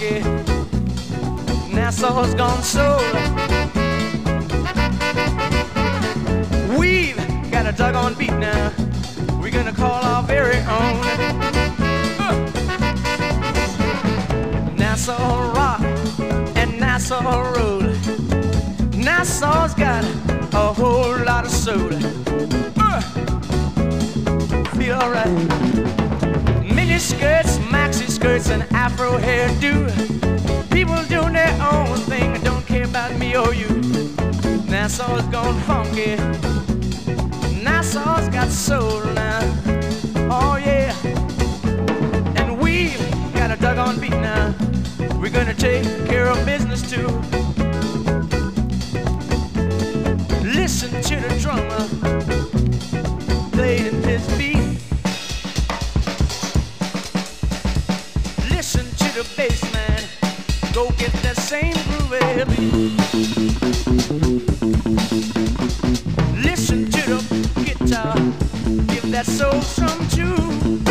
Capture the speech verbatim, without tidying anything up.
funky. Nassau's gone soul. We've got a doggone beat now. We're gonna call our very own. Uh. Nassau rock and Nassau roll. Nassau's got a whole lot of soul. Uh. Feel alright. Mini skirts, maxi skirts, and afro hairdo. People doing their own thing and don't care about me or you. Nassau's gone funky. Nassau's got soul now. Oh yeah. And we've got a doggone beat now. We're gonna take care of business too. Listen to the drummer playing his beat. Listen to the bass man, go get that same groovy beat. Listen to the guitar, give that soul some too.